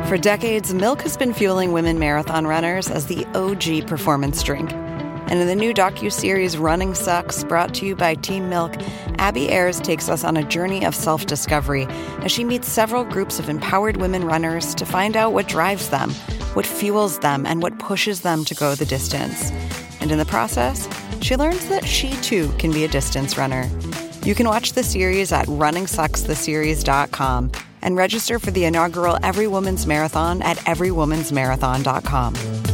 For decades, milk has been fueling women marathon runners as the OG performance drink. And in the new docuseries Running Sucks, brought to you by Team Milk, Abby Ayers takes us on a journey of self-discovery as she meets several groups of empowered women runners to find out what drives them, what fuels them, and what pushes them to go the distance. And in the process, she learns that she too can be a distance runner. You can watch the series at runningsuckstheseries.com and register for the inaugural Every Woman's Marathon at everywomansmarathon.com.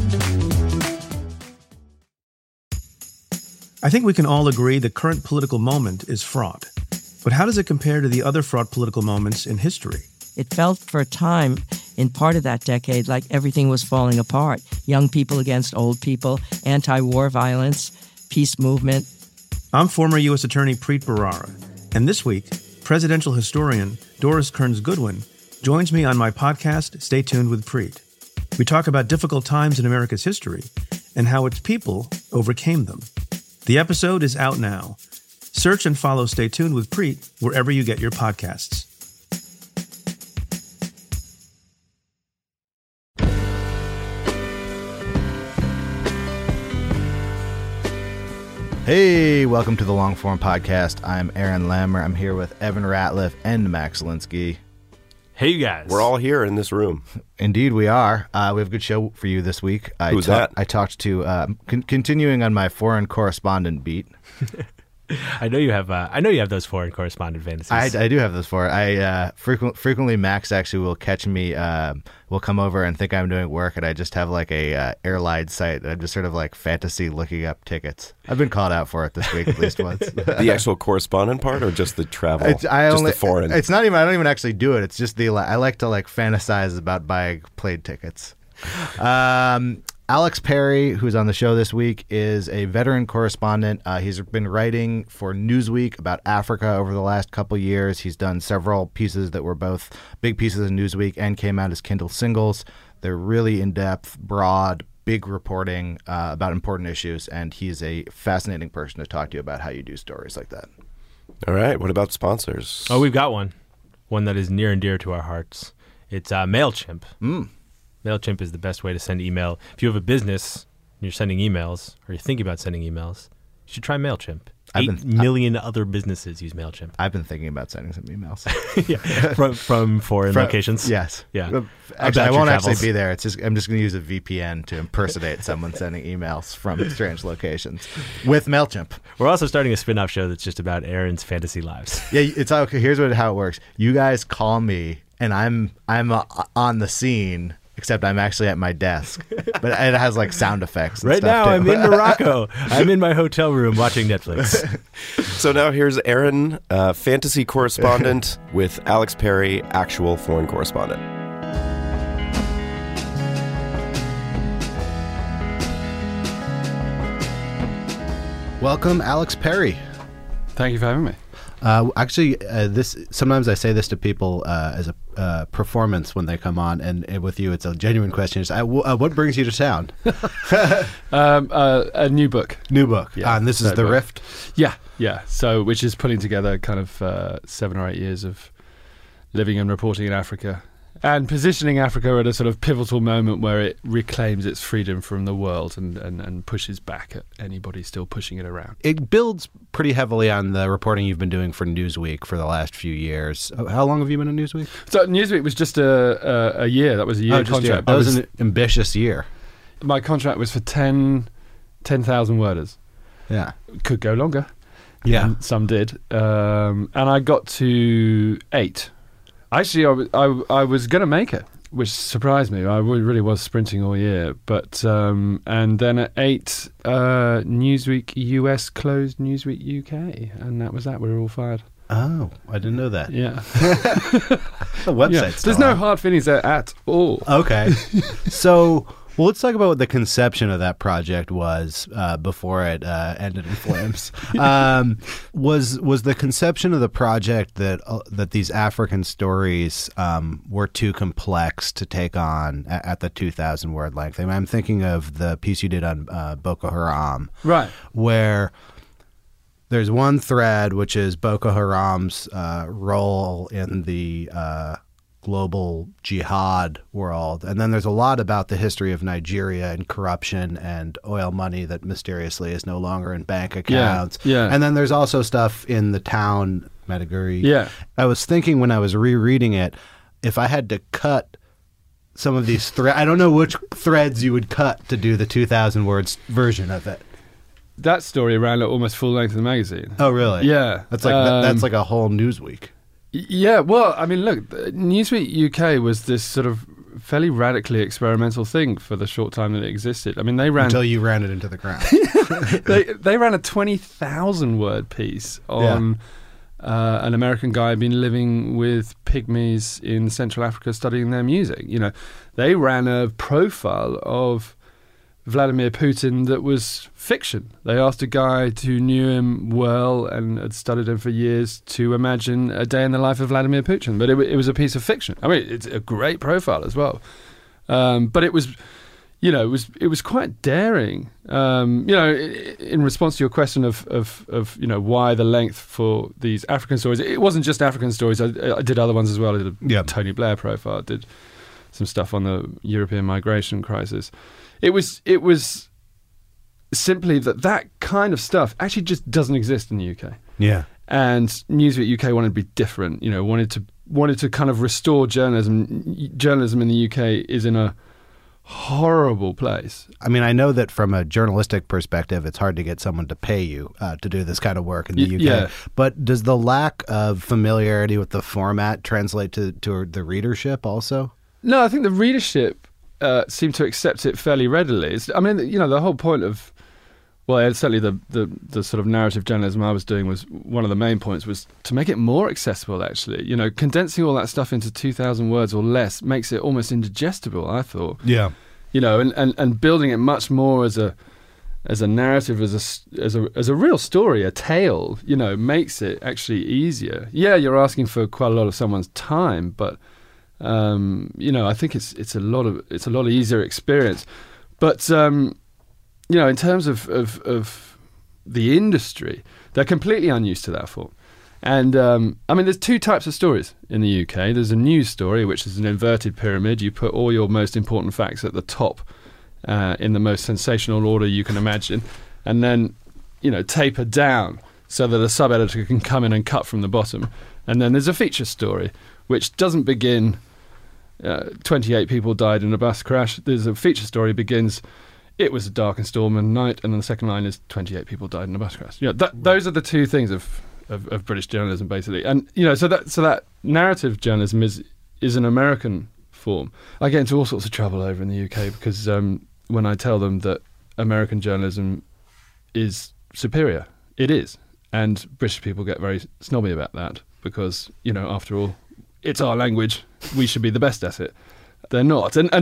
I think we can all agree the current political moment is fraught. But how does it compare to the other fraught political moments in history? It felt for a time, in part of that decade, like everything was falling apart. Young people against old people, anti-war violence, peace movement. I'm former U.S. Attorney Preet Bharara, and this week, presidential historian Doris Kearns Goodwin joins me on my podcast, Stay Tuned with Preet. We talk about difficult times in America's history and how its people overcame them. The episode is out now. Search and follow Stay Tuned with Preet wherever you get your podcasts. Hey, welcome to the Long Form Podcast. I'm Aaron Lammer. I'm here with Evan Ratliff and Max Linsky. Hey, you guys. We're all here in this room. Indeed, we are. We have a good show for you this week. Who's that? I talked to, continuing on my foreign correspondent beat. I know you have those foreign correspondent fantasies. I do have those for. Frequently Max actually will catch me. Will come over and think I'm doing work, and I just have like a airline site. I'm just sort of like fantasy looking up tickets. I've been called out for it this week at least once. The actual correspondent part, or just the travel? The foreign. It's not even. I don't even actually do it. It's just I like to like fantasize about buying plane tickets. Alex Perry, who's on the show this week, is a veteran correspondent. He's been writing for Newsweek about Africa over the last couple years. He's done several pieces that were both big pieces in Newsweek and came out as Kindle singles. They're really in-depth, broad, big reporting about important issues, and he's a fascinating person to talk to you about how you do stories like that. All right. What about sponsors? Oh, we've got one that is near and dear to our hearts. It's MailChimp. MailChimp is the best way to send email. If you have a business and you're sending emails, or you're thinking about sending emails, you should try MailChimp. 8 million other businesses use MailChimp. I've been thinking about sending some emails. Yeah, from foreign locations? Yes. Yeah. Actually, I won't actually be there. I'm just going to use a VPN to impersonate someone sending emails from strange locations with MailChimp. We're also starting a spin-off show that's just about Aaron's fantasy lives. Yeah, it's okay. Here's how it works. You guys call me, and I'm on the scene. Except I'm actually at my desk, but it has like sound effects. And right stuff now, too. I'm in Morocco. I'm in my hotel room watching Netflix. So now here's Aaron, fantasy correspondent, with Alex Perry, actual foreign correspondent. Welcome, Alex Perry. Thank you for having me. This sometimes I say this to people as a performance when they come on, and with you, it's a genuine question. What brings you to town? A new book. New book. Yeah, and this is The book. Rift? Yeah. So, which is putting together kind of 7 or 8 years of living and reporting in Africa, and positioning Africa at a sort of pivotal moment where it reclaims its freedom from the world and pushes back at anybody still pushing it around. It builds pretty heavily on the reporting you've been doing for Newsweek for the last few years. How long have you been at Newsweek? So Newsweek was just a year. That was a year contract. That was an ambitious year. My contract was for 10,000 worders. Yeah. Could go longer. Yeah. And some did. And I got to 8. Actually, I was going to make it, which surprised me. I really was sprinting all year. But and then at 8, Newsweek US closed Newsweek UK, and that was that. We were all fired. Oh, I didn't know that. Yeah. The website's There's no hard feelings there at all. Okay. So, well, let's talk about what the conception of that project was before it ended in flames. Was the conception of the project that these African stories were too complex to take on at the 2,000 word length? I mean, I'm thinking of the piece you did on Boko Haram, right? Where there's one thread which is Boko Haram's role in the global jihad world. And then there's a lot about the history of Nigeria and corruption and oil money that mysteriously is no longer in bank accounts. Yeah. And then there's also stuff in the town, Maiduguri. Yeah. I was thinking when I was rereading it, if I had to cut some of these threads, I don't know which threads you would cut to do the 2,000 words version of it. That story ran at almost full length in the magazine. Oh, really? Yeah. That's like a whole Newsweek. Yeah, well, I mean, look, Newsweek UK was this sort of fairly radically experimental thing for the short time that it existed. I mean, they ran... Until you ran it into the ground. they ran a 20,000 word piece on an American guy who'd been living with pygmies in Central Africa studying their music. You know, they ran a profile of Vladimir Putin that was fiction. They asked a guy who knew him well and had studied him for years to imagine a day in the life of Vladimir Putin, but it was a piece of fiction. I mean, it's a great profile as well, but it was, you know, it was quite daring. You know, in response to your question of you know, why the length for these African stories, it wasn't just African stories. I did other ones as well. I did a Tony Blair profile. I did some stuff on the European migration crisis. It was simply that kind of stuff actually just doesn't exist in the UK. Yeah. And Newsweek UK wanted to be different, you know, wanted to kind of restore journalism. Journalism in the UK is in a horrible place. I mean, I know that from a journalistic perspective, it's hard to get someone to pay you to do this kind of work in the UK. Yeah. But does the lack of familiarity with the format translate to the readership also? No, I think the readership seem to accept it fairly readily. I mean, you know, the whole point of, well, certainly the sort of narrative journalism I was doing was one of the main points was to make it more accessible, actually. You know, condensing all that stuff into 2,000 words or less makes it almost indigestible, I thought. Yeah. You know, and building it much more as a narrative, as a real story, a tale, you know, makes it actually easier. Yeah, you're asking for quite a lot of someone's time, but you know, I think it's a lot easier experience. But you know, in terms of the industry, they're completely unused to that form. And I mean, there's two types of stories in the UK. There's a news story, which is an inverted pyramid. You put all your most important facts at the top in the most sensational order you can imagine, and then, you know, taper down so that a sub-editor can come in and cut from the bottom. And then there's a feature story, which doesn't begin 28 people died in a bus crash. There's a feature story begins, it was a dark and stormy night, and then the second line is 28 people died in a bus crash. You know, those are the two things of British journalism, basically. And you know, so that narrative journalism is an American form. I get into all sorts of trouble over in the UK because when I tell them that American journalism is superior, it is, and British people get very snobby about that because, you know, after all, it's our language. We should be the best at it. They're not, and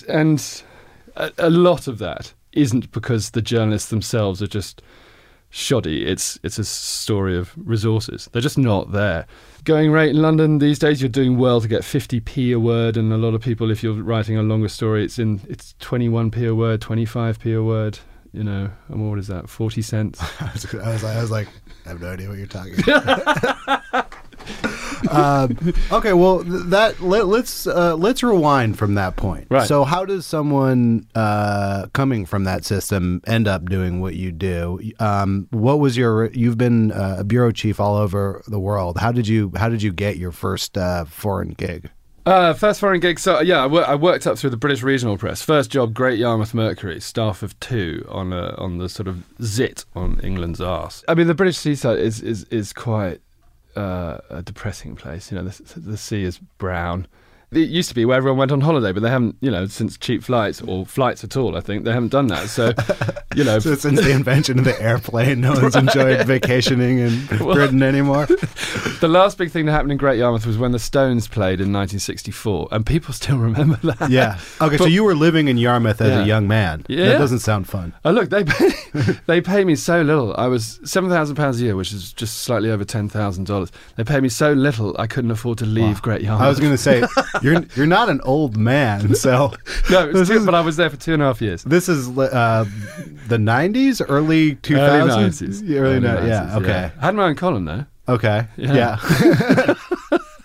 a lot of that isn't because the journalists themselves are just shoddy. It's a story of resources. They're just not there. Going rate in London these days, you're doing well to get 50p a word, and a lot of people, if you're writing a longer story, it's 21p a word, 25p a word. You know, and what is that? 40 cents. I was like, I have no idea what you're talking about. Okay, well, let's rewind from that point. Right. So, how does someone coming from that system end up doing what you do? What was you've been a bureau chief all over the world. How did you get your first foreign gig? First foreign gig. So yeah, I worked up through the British Regional Press. First job, Great Yarmouth Mercury, staff of 2 on the sort of zit on England's arse. I mean, the British seaside is quite a depressing place. You know, the sea is brown. It used to be where everyone went on holiday, but they haven't, you know, since cheap flights or flights at all, I think, they haven't done that. So, you know. So since the invention of the airplane, no one's enjoyed vacationing in Britain anymore. The last big thing that happened in Great Yarmouth was when the Stones played in 1964, and people still remember that. Yeah. Okay, so you were living in Yarmouth as a young man. Yeah. That doesn't sound fun. Oh, look, they pay me so little. I was £7,000 a year, which is just slightly over $10,000. They paid me so little, I couldn't afford to leave Great Yarmouth. I was going to say... You're not an old man, so no, but I was there for 2.5 years. This is the 90s, early 2000s, early 90s. Yeah, okay. Yeah. I had my own column though. Okay, yeah.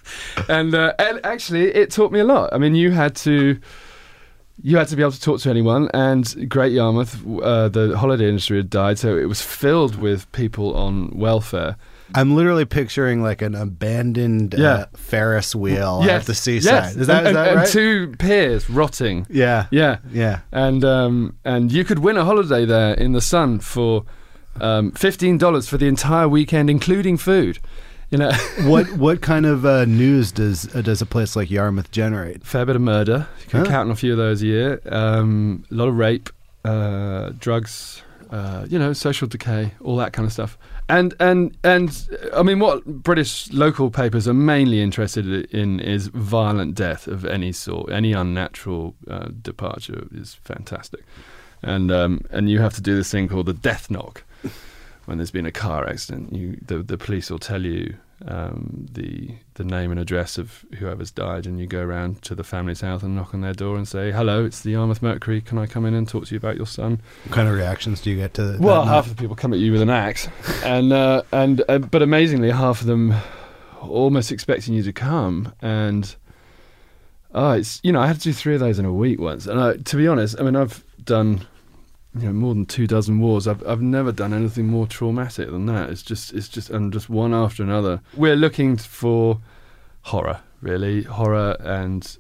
and actually, it taught me a lot. I mean, you had to be able to talk to anyone, and Great Yarmouth, the holiday industry had died, so it was filled with people on welfare. I'm literally picturing like an abandoned Ferris wheel at the seaside. Yes. Is that right? And 2 piers rotting. Yeah. And you could win a holiday there in the sun for $15 for the entire weekend, including food. You know, what kind of news does a place like Yarmouth generate? Fair bit of murder. You can count on a few of those a year. A lot of rape, drugs, social decay, all that kind of stuff. And I mean, what British local papers are mainly interested in is violent death of any sort. Any unnatural departure is fantastic. And you have to do this thing called the death knock. When there's been a car accident, the police will tell you the name and address of whoever's died, and you go around to the family's house and knock on their door and say, "Hello, it's the Yarmouth Mercury. Can I come in and talk to you about your son?" What kind of reactions do you get to that? Well, half of the people come at you with an axe, but amazingly, half of them almost expecting you to come. And I had to do 3 of those in a week once. And to be honest, I mean, I've done more than 24 wars. I've never done anything more traumatic than that. It's just one after another. We're looking for horror, really, and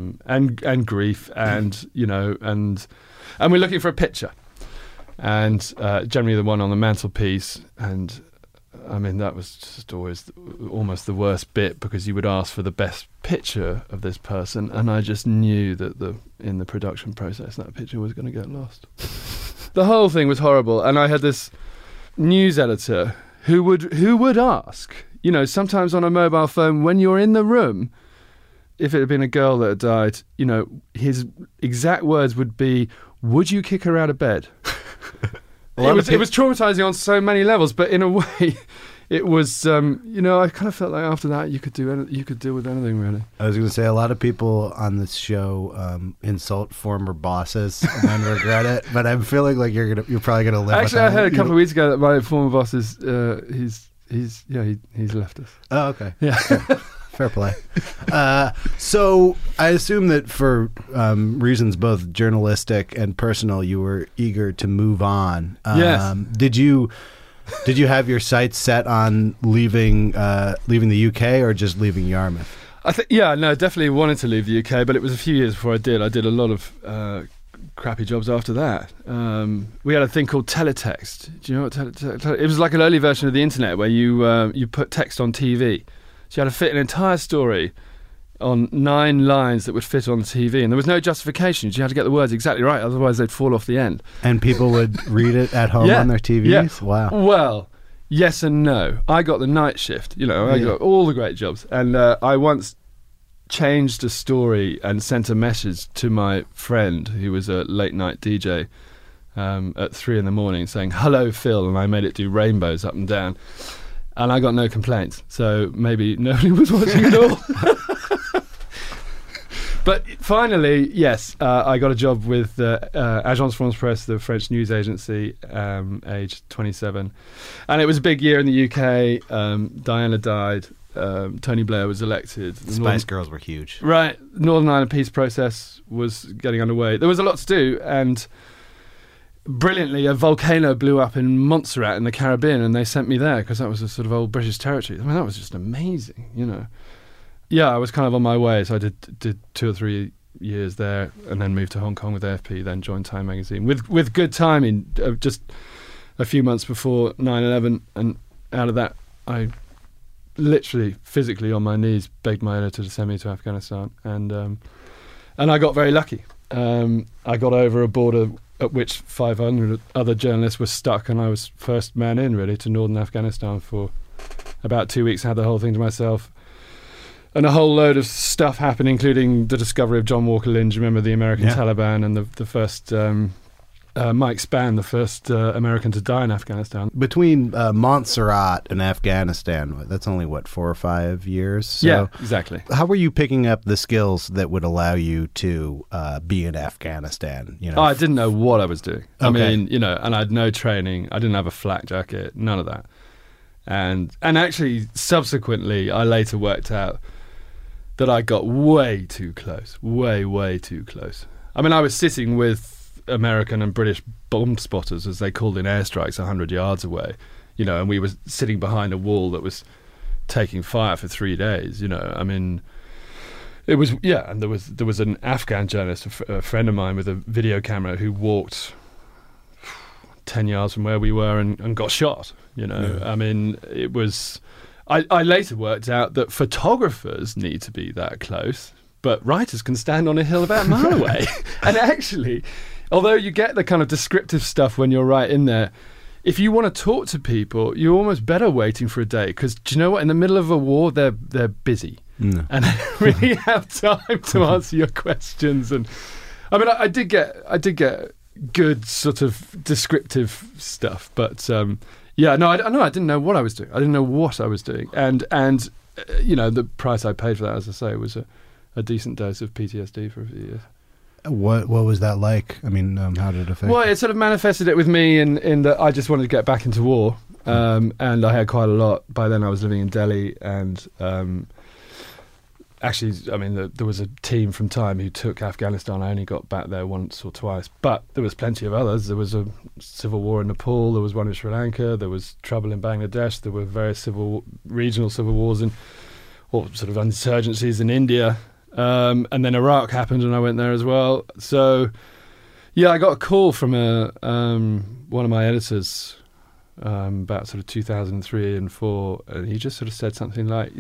grief, and we're looking for a picture, and generally the one on the mantelpiece. And I mean, that was just always almost the worst bit, because you would ask for the best picture of this person, and I just knew that in the production process that picture was going to get lost. The whole thing was horrible, and I had this news editor who would ask, sometimes on a mobile phone when you're in the room, if it had been a girl that had died, his exact words would be, "Would you kick her out of bed?" It was traumatizing on so many levels, but in a way, it was. I kind of felt like after that you could deal with anything, really. I was going to say, a lot of people on this show insult former bosses and then regret it, but I'm feeling like you're probably going to live. Actually, with I heard a couple of weeks ago that my former boss is he's left us. Oh, okay. Yeah. Fair play. So I assume that for reasons both journalistic and personal, you were eager to move on. Yes. Did you have your sights set on leaving the UK, or just leaving Yarmouth? Definitely wanted to leave the UK, but it was a few years before I did. I did a lot of crappy jobs after that. We had a thing called teletext. Do you know what teletext? It was like an early version of the internet where you put text on TV. So you had to fit an entire story on 9 lines that would fit on the TV, and there was no justification. You had to get the words exactly right, otherwise they'd fall off the end. And people would read it at home on their TVs? Yeah. Wow. Well, yes and no. I got the night shift. I got all the great jobs. And I once changed a story and sent a message to my friend, who was a late-night DJ, at 3 a.m. saying, "Hello, Phil," and I made it do rainbows up and down. And I got no complaints, so maybe nobody was watching at all. But finally, yes, I got a job with Agence France Presse, the French news agency, aged 27. And it was a big year in the UK. Diana died. Tony Blair was elected. The Spice Girls were huge. Right. Northern Ireland peace process was getting underway. There was a lot to do, and brilliantly, a volcano blew up in Montserrat in the Caribbean, and they sent me there because that was a sort of old British territory. I mean, that was just amazing, Yeah, I was kind of on my way, so I did 2 or 3 years there, and then moved to Hong Kong with AFP, then joined Time magazine with good timing, just a few months before 9/11, and out of that, I literally physically on my knees begged my editor to send me to Afghanistan, and I got very lucky. I got over a border at which 500 other journalists were stuck, and I was first man in, really, to northern Afghanistan for about 2 weeks. I had the whole thing to myself. And a whole load of stuff happened, including the discovery of John Walker Lynch. Remember the American Taliban, and the first Mike Spann, the first American to die in Afghanistan. Between Montserrat and Afghanistan, that's only, 4 or 5 years? So yeah, exactly. How were you picking up the skills that would allow you to be in Afghanistan? I didn't know what I was doing. Okay. I mean, and I had no training. I didn't have a flak jacket, none of that. And actually, subsequently, I later worked out that I got way too close, way too close. I mean, I was sitting with American and British bomb spotters, as they called in airstrikes, 100 yards away, and we were sitting behind a wall that was taking fire for 3 days, I mean, it was, and there was an Afghan journalist, a friend of mine with a video camera, who walked 10 yards from where we were and got shot, I mean, it was... I later worked out that photographers need to be that close, but writers can stand on a hill about a mile away. And actually, although you get the kind of descriptive stuff when you're right in there, if you want to talk to people, you're almost better waiting for a day, because do you know what? In the middle of a war, they're busy. No. And they really have time to answer your questions. And I mean, I did get good sort of descriptive stuff, but I didn't know what I was doing. I didn't know what I was doing, and the price I paid for that, as I say, was a decent dose of PTSD for a few years. What was that like? I mean, how did it affect? Well, it sort of manifested it with me in that I just wanted to get back into war, and I had quite a lot. By then, I was living in Delhi, and actually, I mean, there was a team from Time who took Afghanistan. I only got back there once or twice, but there was plenty of others. There was a civil war in Nepal. There was one in Sri Lanka. There was trouble in Bangladesh. There were various regional civil wars or sort of insurgencies in India. And then Iraq happened, and I went there as well. So, I got a call from one of my editors about sort of 2003 and 4, and he just sort of said something like,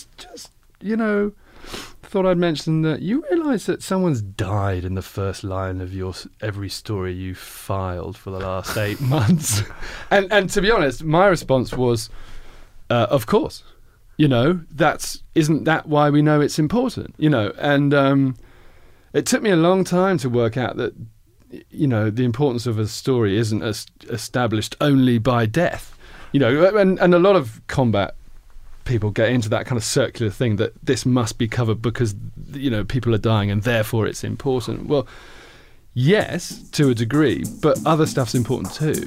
thought I'd mention that you realise that someone's died in the first line of your every story you filed for the last 8 months. And to be honest, my response was, of course. Isn't that why we know it's important? And it took me a long time to work out that, the importance of a story isn't established only by death. And a lot of combat people get into that kind of circular thing that this must be covered because, people are dying and therefore it's important. Well, yes, to a degree, but other stuff's important too,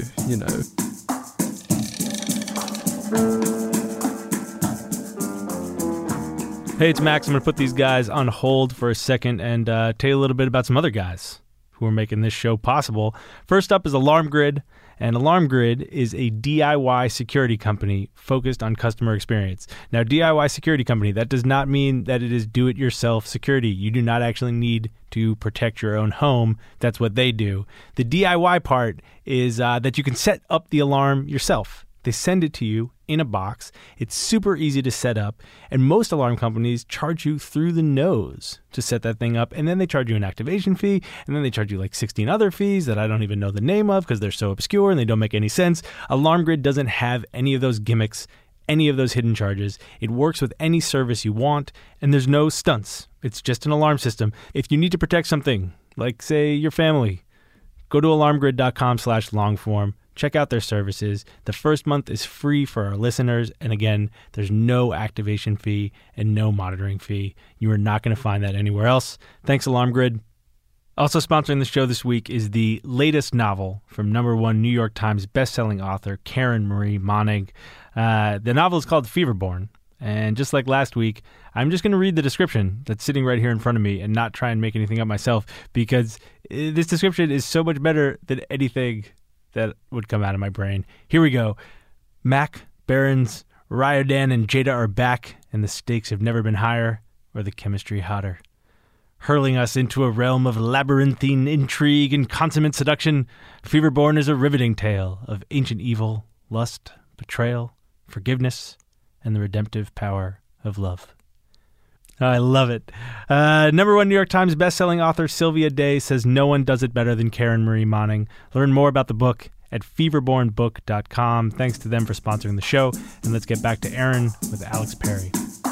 Hey, it's Max. I'm going to put these guys on hold for a second and tell you a little bit about some other guys who are making this show possible. First up is Alarm Grid. And Alarm Grid is a DIY security company focused on customer experience. Now, DIY security company, that does not mean that it is do-it-yourself security. You do not actually need to protect your own home. That's what they do. The DIY part is that you can set up the alarm yourself. They send it to you in a box. It's super easy to set up, and most alarm companies charge you through the nose to set that thing up, and then they charge you an activation fee, and then they charge you like 16 other fees that I don't even know the name of because they're so obscure and they don't make any sense. Alarm Grid doesn't have any of those gimmicks, any of those hidden charges. It works with any service you want, and there's no stunts. It's just an alarm system. If you need to protect something, like, say, your family, go to alarmgrid.com/longform. Check out their services. The first month is free for our listeners. And again, there's no activation fee and no monitoring fee. You are not going to find that anywhere else. Thanks, Alarm Grid. Also sponsoring the show this week is the latest novel from #1 New York Times bestselling author Karen Marie Monig. The novel is called Feverborn. And just like last week, I'm just going to read the description that's sitting right here in front of me and not try and make anything up myself, because this description is so much better than anything that would come out of my brain. Here we go. Mac, Barons, Ryodan, and Jada are back, and the stakes have never been higher or the chemistry hotter. Hurling us into a realm of labyrinthine intrigue and consummate seduction, Feverborn is a riveting tale of ancient evil, lust, betrayal, forgiveness, and the redemptive power of love. I love it. #1 New York Times bestselling author Sylvia Day says no one does it better than Karen Marie Monig. Learn more about the book at feverbornbook.com. Thanks to them for sponsoring the show. And let's get back to Aaron with Alex Perry.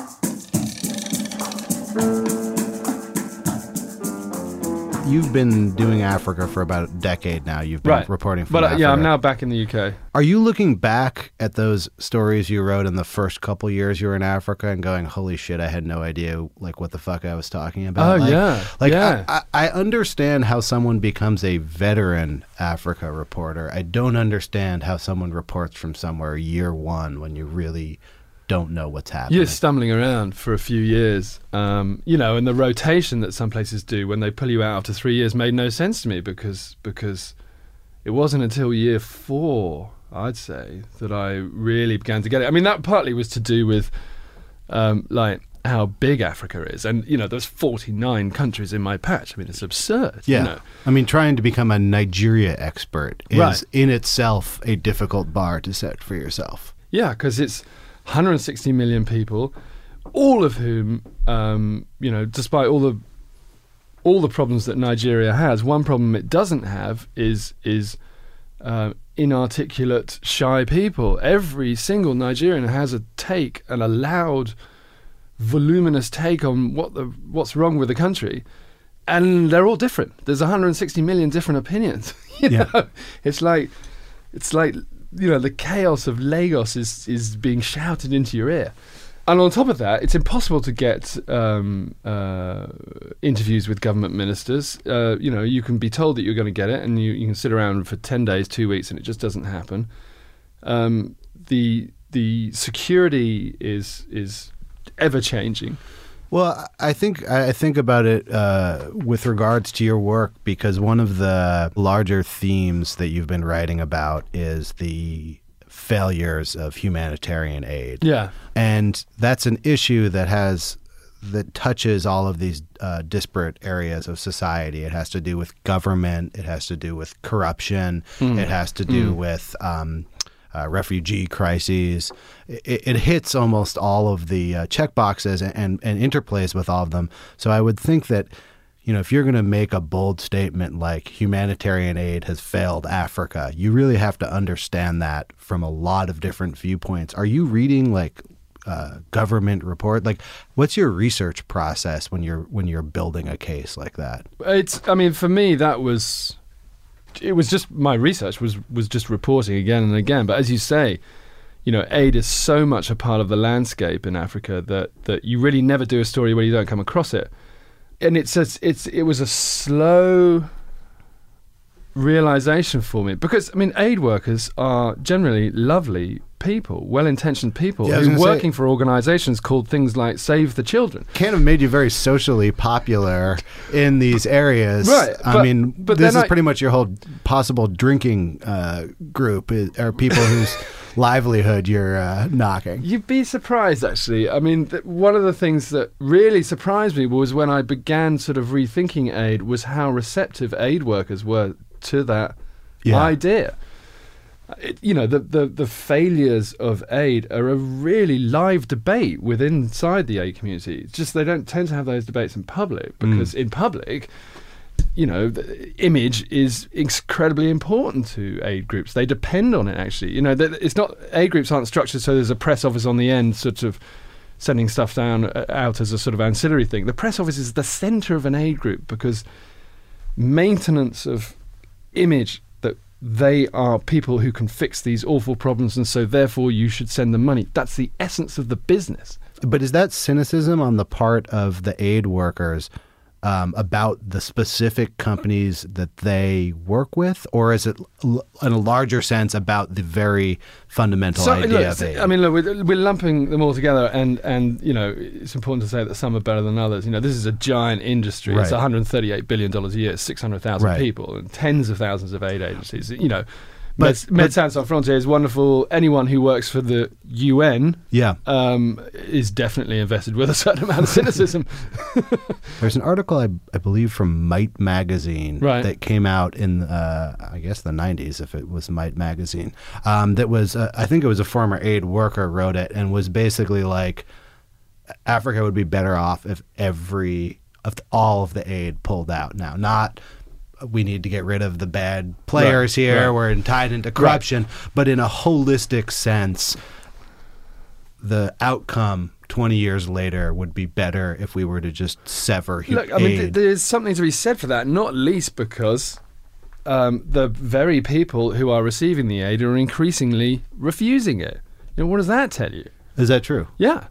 You've been doing Africa for about a decade now. You've been reporting from Africa. But I'm now back in the UK. Are you looking back at those stories you wrote in the first couple years you were in Africa and going, holy shit, I had no idea what the fuck I was talking about? I understand how someone becomes a veteran Africa reporter. I don't understand how someone reports from somewhere year one when you really don't know what's happening. You're stumbling around for a few years, and the rotation that some places do when they pull you out after 3 years made no sense to me because it wasn't until year 4, I'd say, that I really began to get it. I mean, that partly was to do with how big Africa is, and there's 49 countries in my patch. I mean, it's absurd. Yeah, I mean, trying to become a Nigeria expert is in itself a difficult bar to set for yourself. Yeah, because it's 160 million people, all of whom, despite all the problems that Nigeria has, one problem it doesn't have is inarticulate, shy people. Every single Nigerian has a loud, voluminous take on what's wrong with the country, and they're all different. There's 160 million different opinions. It's like the chaos of Lagos is being shouted into your ear. And on top of that, it's impossible to get interviews with government ministers. You can be told that you're going to get it, and you can sit around for 10 days, 2 weeks, and it just doesn't happen. The security is ever changing. Well, I think about it with regards to your work, because one of the larger themes that you've been writing about is the failures of humanitarian aid. Yeah. And that's an issue that touches all of these disparate areas of society. It has to do with government. It has to do with corruption. It has to do with refugee crises. It hits almost all of the check boxes and interplays with all of them. So I would think that, if you're going to make a bold statement like humanitarian aid has failed Africa, you really have to understand that from a lot of different viewpoints. Are you reading government report? What's your research process when you're building a case like that? For me, it was just my research was just reporting again and again. But as you say, aid is so much a part of the landscape in Africa that you really never do a story where you don't come across it. And it was a slow realization for me, because aid workers are generally lovely people, well-intentioned people who are working for organizations called things like Save the Children. Can't have made you very socially popular in these areas. Right. But this is pretty much your whole possible drinking group, are people whose livelihood you're knocking. You'd be surprised, actually. One of the things that really surprised me was when I began sort of rethinking aid was how receptive aid workers were to that idea. The failures of aid are a really live debate inside the aid community. It's just they don't tend to have those debates in public, because in public, the image is incredibly important to aid groups. They depend on it, actually. It's not, aid groups aren't structured so there's a press office on the end sort of sending stuff out as a sort of ancillary thing. The press office is the center of an aid group, because maintenance of image, that they are people who can fix these awful problems, and so therefore you should send them money. That's the essence of the business. But is that cynicism on the part of the aid workers about the specific companies that they work with, or is it in a larger sense about the very fundamental idea of aid? We're lumping them all together, and it's important to say that some are better than others. This is a giant industry. Right. It's $138 billion a year, 600,000 people, and tens of thousands of aid agencies. Médecins Sans Frontières is wonderful. Anyone who works for the UN is definitely invested with a certain amount of cynicism. There's an article, I believe, from Might Magazine that came out in, I guess, the 90s, if it was Might Magazine, that was, I think it was a former aid worker wrote it, and was basically like, Africa would be better off if all of the aid pulled out now. Not we need to get rid of the bad players here, we're tied into corruption, but in a holistic sense, the outcome 20 years later would be better if we were to just sever aid. There's something to be said for that, not least because the very people who are receiving the aid are increasingly refusing it. What does that tell you? Is that true? Yeah.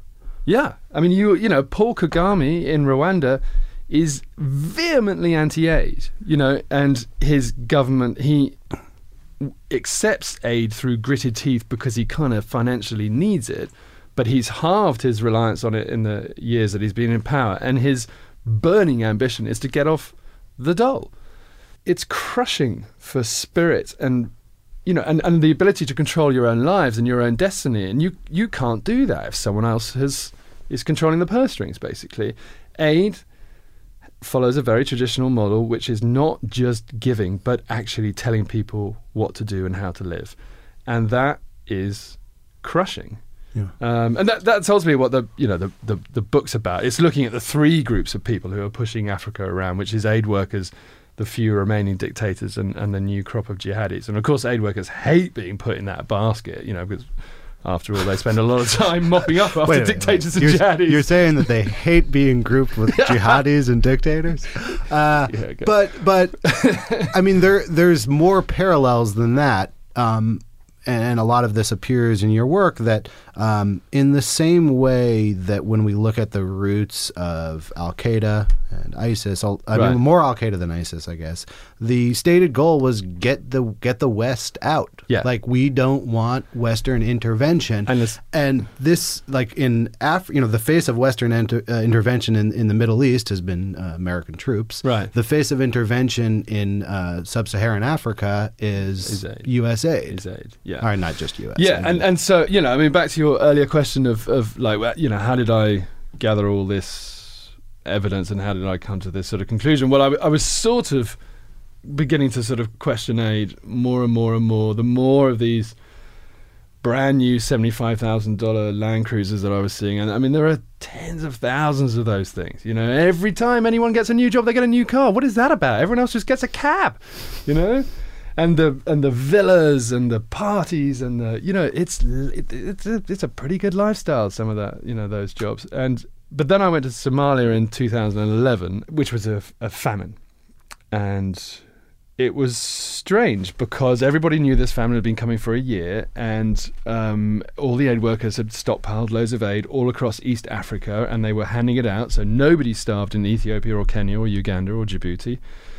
Paul Kagame in Rwanda is vehemently anti-aid, and his government, he accepts aid through gritted teeth because he kind of financially needs it, but he's halved his reliance on it in the years that he's been in power, and his burning ambition is to get off the dole. It's crushing for spirit and and the ability to control your own lives and your own destiny, and you can't do that if someone else is controlling the purse strings, basically. Aid follows a very traditional model, which is not just giving, but actually telling people what to do and how to live. And that is crushing. Yeah. And that's ultimately what the book's about. It's looking at the three groups of people who are pushing Africa around, which is aid workers, the few remaining dictators, and the new crop of jihadis. And of course, aid workers hate being put in that basket, because after all, they spend a lot of time mopping up after dictators and jihadis. You're saying that they hate being grouped with jihadis and dictators? But I mean, there's more parallels than that. And a lot of this appears in your work, that in the same way that when we look at the roots of Al-Qaeda and ISIS, I mean, more Al-Qaeda than ISIS, I guess, the stated goal was get the West out. Yeah. Like, we don't want Western intervention. And this, like in the face of Western intervention in the Middle East has been American troops. Right. The face of intervention in sub-Saharan Africa is U.S. aid. Is aid. Yeah. Or not just U.S. Yeah, and so, I mean, back to your earlier question of like, how did I gather all this evidence and how did I come to this sort of conclusion? Well, I was sort of beginning to sort of question aid more and more and more. The more of these brand new $75,000 Land Cruisers that I was seeing, and I mean, there are tens of thousands of those things. Every time anyone gets a new job, they get a new car. What is that about? Everyone else just gets a cab, And the villas and the parties and it's a pretty good lifestyle, some of that, those jobs. But then I went to Somalia in 2011, which was a famine, and it was strange because everybody knew this famine had been coming for a year, and all the aid workers had stockpiled loads of aid all across East Africa, and they were handing it out, so nobody starved in Ethiopia or Kenya or Uganda or Djibouti.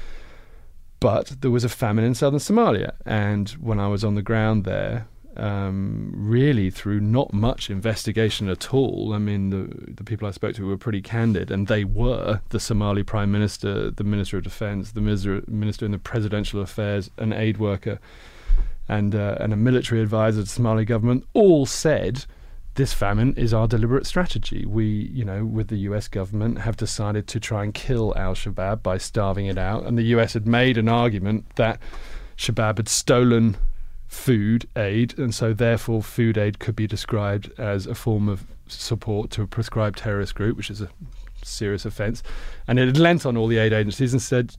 But there was a famine in southern Somalia, and when I was on the ground there, really through not much investigation at all, I mean, the people I spoke to were pretty candid, and they were the Somali Prime Minister, the Minister of Defence, the Minister in the Presidential Affairs, an aid worker, and a military advisor to the Somali government, all said, this famine is our deliberate strategy. We, with the US government, have decided to try and kill al-Shabaab by starving it out. And the US had made an argument that Shabaab had stolen food aid, and so therefore food aid could be described as a form of support to a prescribed terrorist group, which is a serious offence. And it had lent on all the aid agencies and said,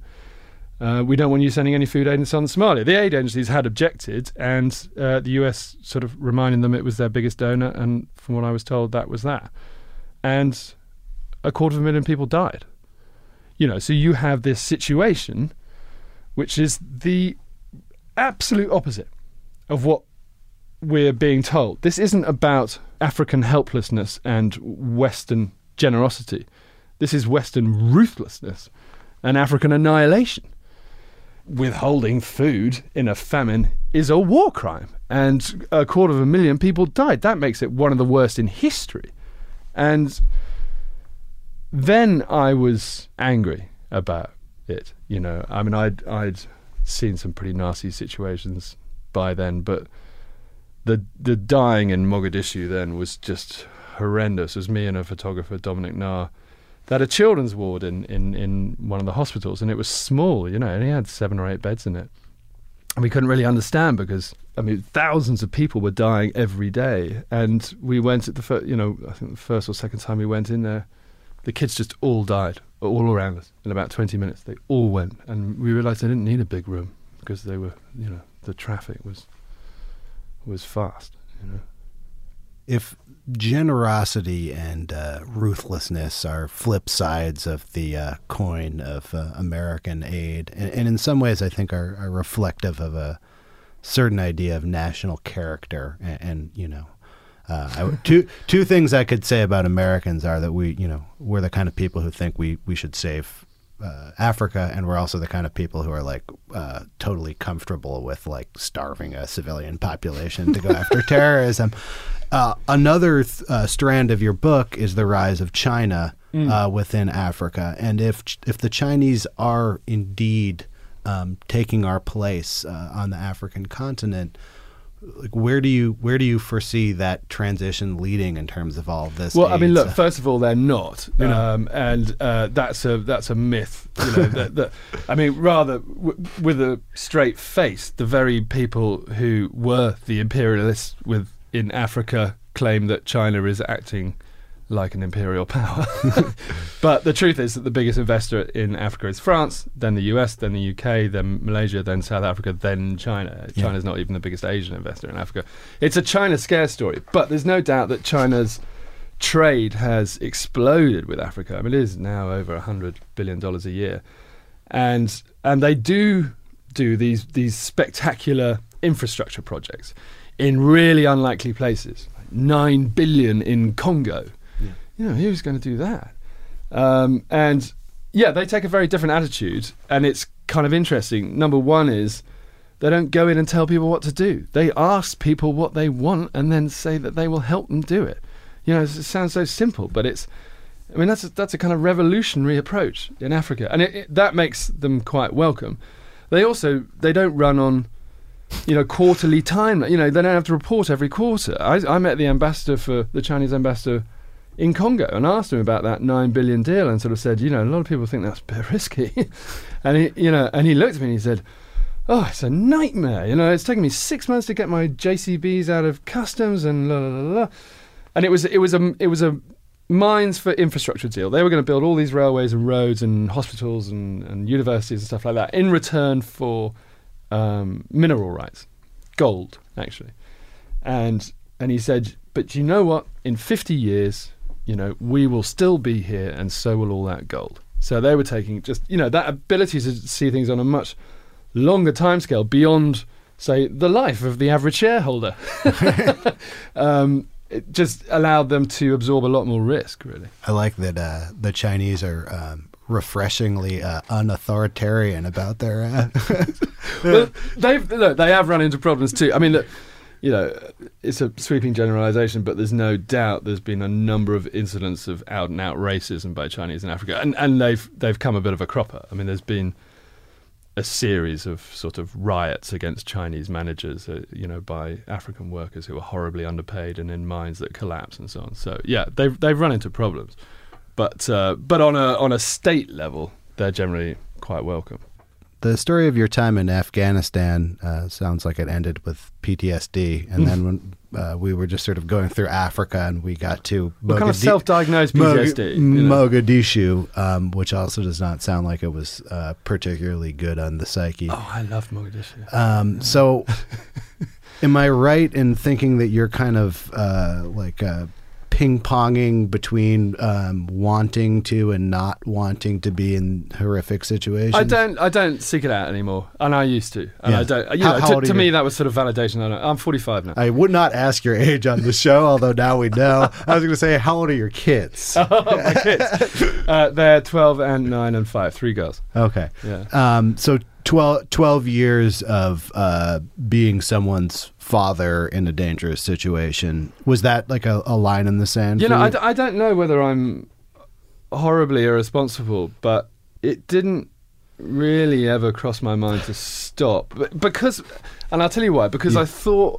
we don't want you sending any food aid in southern Somalia. The aid agencies had objected, and the US sort of reminding them it was their biggest donor, and from what I was told, that was that. And 250,000 people died. So you have this situation which is the absolute opposite of what we're being told. This isn't about African helplessness and Western generosity. This is Western ruthlessness and African annihilation. Withholding food in a famine is a war crime, and 250,000 people died. That makes it one of the worst in history. And then I was angry about it. I mean, I'd seen some pretty nasty situations by then, but the dying in Mogadishu then was just horrendous. It was me and a photographer, Dominic Nahr, that a children's ward in one of the hospitals, and it was small, and it had 7 or 8 beds in it. And we couldn't really understand because, I mean, thousands of people were dying every day. And we went at I think the first or second time we went in there, the kids just all died, all around us. In about 20 minutes, they all went. And we realised they didn't need a big room because they were, the traffic was fast, If generosity and ruthlessness are flip sides of the coin of American aid, and in some ways I think are reflective of a certain idea of national character, and two things I could say about Americans are that we're the kind of people who think we should save Africa, and we're also the kind of people who are like totally comfortable with like starving a civilian population to go after terrorism. Another strand of your book is the rise of China within Africa, and if the Chinese are indeed taking our place on the African continent, like where do you foresee that transition leading in terms of all of this? Well, I mean, look. First of all, they're not, and that's a myth. You know, I mean, rather with a straight face, the very people who were the imperialists in Africa claim that China is acting like an imperial power. But the truth is that the biggest investor in Africa is France, then the US, then the UK, then Malaysia, then South Africa, then China. Yeah. China's not even the biggest Asian investor in Africa. It's a China scare story, but there's no doubt that China's trade has exploded with Africa. I mean, it is now over $100 billion a year. And they do these spectacular infrastructure projects in really unlikely places. 9 billion in Congo. Yeah. You know, who's going to do that? And yeah, they take a very different attitude, and it's kind of interesting. Number one is they don't go in and tell people what to do. They ask people what they want and then say that they will help them do it. You know, it sounds so simple, but that's a kind of revolutionary approach in Africa, and that makes them quite welcome. They don't run on, you know, quarterly time. You know, they don't have to report every quarter. I met the Chinese ambassador in Congo and asked him about that 9 billion deal, and sort of said, you know, a lot of people think that's a bit risky. and he looked at me and he said, oh, it's a nightmare. You know, it's taken me 6 months to get my JCBs out of customs and la la la la. And it was a mines for infrastructure deal. They were going to build all these railways and roads and hospitals and universities and stuff like that in return for mineral rights, gold actually, and he said, but you know what? In 50 years, you know, we will still be here, and so will all that gold. So they were taking just, you know, that ability to see things on a much longer timescale beyond, say, the life of the average shareholder. It just allowed them to absorb a lot more risk, really. I like that the Chinese are refreshingly unauthoritarian about their. Well, they have run into problems too. I mean, look, you know, it's a sweeping generalisation, but there's no doubt there's been a number of incidents of out and out racism by Chinese in Africa, and they've come a bit of a cropper. I mean, there's been a series of sort of riots against Chinese managers, you know, by African workers who are horribly underpaid and in mines that collapse and so on. So yeah, they've run into problems. But on a state level, they're generally quite welcome. The story of your time in Afghanistan sounds like it ended with PTSD, and then when we were just sort of going through Africa, and we got to kind of self-diagnosed PTSD, Mogadishu, which also does not sound like it was particularly good on the psyche. Oh, I love Mogadishu. So, am I right in thinking that you're kind of like ping-ponging between wanting to and not wanting to be in horrific situations? I don't seek it out anymore, and I used to. And yeah. I don't. You know, to me, that was sort of validation. I'm 45 now. I would not ask your age on the show, although now we know. I was going to say, how old are your kids? Oh, my kids. They're 12 and 9 and 5. 3 girls. Okay. Yeah. So 12 years of being someone's father in a dangerous situation. Was that like a line in the sand? You know, I don't know whether I'm horribly irresponsible, but it didn't really ever cross my mind to stop. Because, and I'll tell you why, because I thought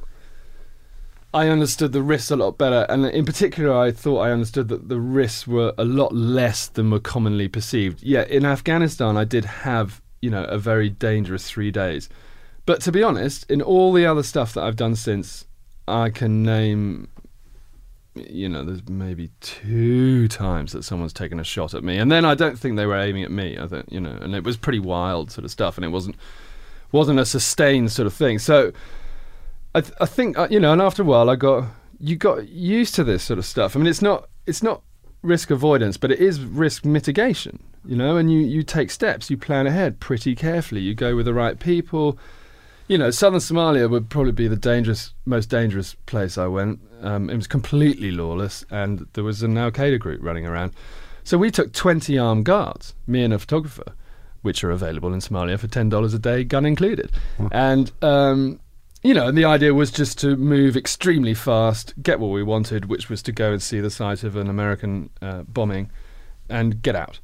I understood the risks a lot better, and in particular I thought I understood that the risks were a lot less than were commonly perceived. Yeah, in Afghanistan I did have, you know, a very dangerous 3 days. But to be honest, in all the other stuff that I've done since, I can name, you know, there's maybe 2 times that someone's taken a shot at me. And then I don't think they were aiming at me. I think, you know, and it was pretty wild sort of stuff, and it wasn't a sustained sort of thing. So I think, you know, and after a while you got used to this sort of stuff. I mean, it's not risk avoidance, but it is risk mitigation, you know, and you take steps, you plan ahead pretty carefully, you go with the right people. You know, southern Somalia would probably be the most dangerous place I went. It was completely lawless, and there was an Al-Qaeda group running around. So we took 20 armed guards, me and a photographer, which are available in Somalia for $10 a day, gun included. And, you know, and the idea was just to move extremely fast, get what we wanted, which was to go and see the site of an American bombing and get out.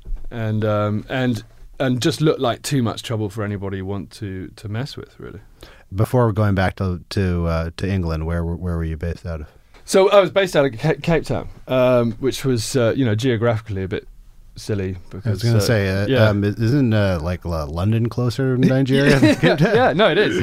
And just look like too much trouble for anybody you want to mess with, really. Before going back to England, where were you based out of? So I was based out of Cape Town, which was, geographically a bit silly. Because, I was going to say, isn't London closer to Nigeria than Cape Town? Yeah, no, it is.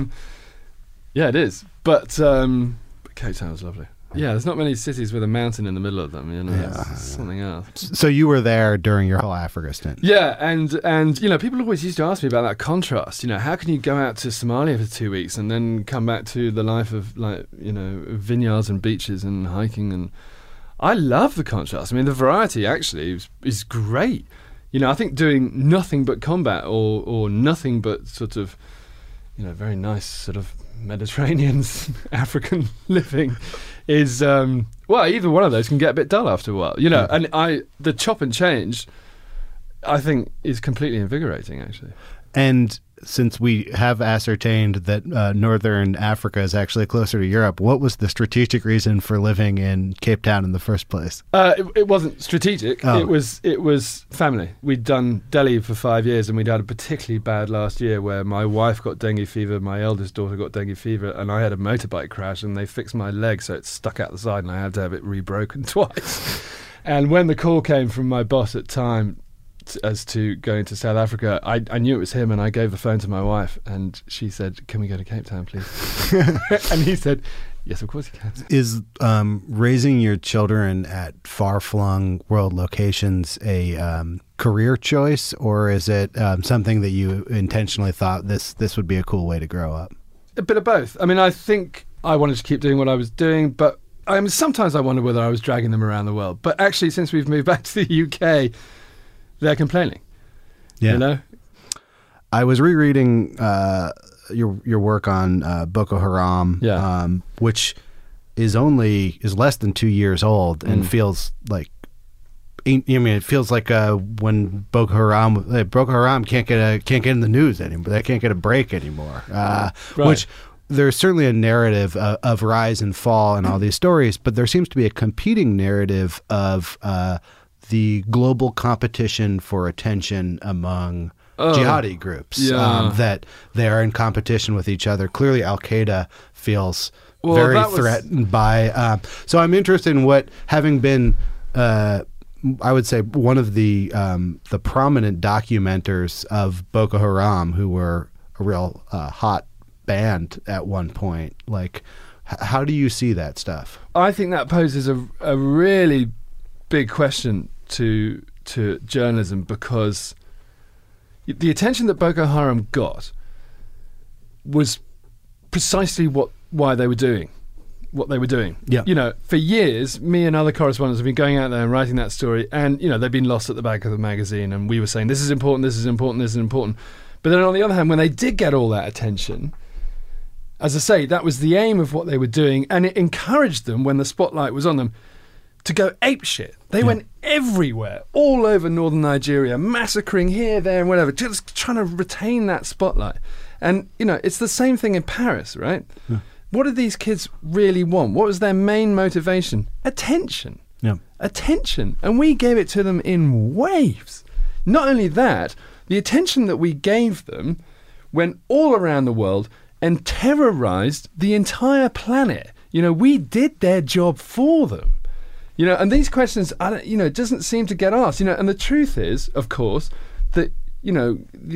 It is. But Cape Town was lovely. Yeah, there's not many cities with a mountain in the middle of them, you know. Yeah. It's something else. So you were there during your whole Africa stint? Yeah, and you know, people always used to ask me about that contrast. You know, how can you go out to Somalia for 2 weeks and then come back to the life of, like, you know, vineyards and beaches and hiking? And I love the contrast. I mean, the variety actually is great. You know, I think doing nothing but combat or nothing but sort of, you know, very nice sort of Mediterranean African living is either one of those can get a bit dull after a while, you know. And the chop and change, I think, is completely invigorating, actually. And since we have ascertained that northern Africa is actually closer to Europe, what was the strategic reason for living in Cape Town in the first place? It wasn't strategic. Oh. It was family. We'd done Delhi for 5 years, and we'd had a particularly bad last year where my wife got dengue fever, my eldest daughter got dengue fever, and I had a motorbike crash, and they fixed my leg so it stuck out the side, and I had to have it rebroken twice. And when the call came from my boss at time as to going to South Africa, I knew it was him, and I gave the phone to my wife, and she said, "Can we go to Cape Town, please?" And he said, "Yes, of course you can." Is raising your children at far-flung world locations a career choice, or is it something that you intentionally thought this would be a cool way to grow up? A bit of both. I mean, I think I wanted to keep doing what I was doing, but sometimes I wonder whether I was dragging them around the world. But actually, since we've moved back to the UK, they're complaining. Yeah. You know? I was rereading your work on Boko Haram, which is less than 2 years old and feels like, it feels like when Boko Haram can't get in the news anymore. They can't get a break anymore. Right. Which there's certainly a narrative of rise and fall in all these stories, but there seems to be a competing narrative of the global competition for attention among jihadi groups, that they are in competition with each other. Clearly, Al-Qaeda feels very threatened by. So I'm interested in having been, I would say, one of the prominent documenters of Boko Haram, who were a real hot band at one point. Like, how do you see that stuff? I think that poses a really big question to journalism, because the attention that Boko Haram got was precisely why they were doing what they were doing. Yeah. You know, for years, me and other correspondents have been going out there and writing that story, and, you know, they've been lost at the back of the magazine, and we were saying, this is important, this is important, this is important. But then on the other hand, when they did get all that attention, as I say, that was the aim of what they were doing, and it encouraged them, when the spotlight was on them, to go apeshit. They went everywhere, all over northern Nigeria, massacring here, there, and whatever, just trying to retain that spotlight. And, you know, it's the same thing in Paris, right? Yeah. What did these kids really want? What was their main motivation? Attention. Yeah. Attention. And we gave it to them in waves. Not only that, the attention that we gave them went all around the world and terrorized the entire planet. You know, we did their job for them. You know, and these questions, it doesn't seem to get asked. You know, and the truth is, of course, that, you know,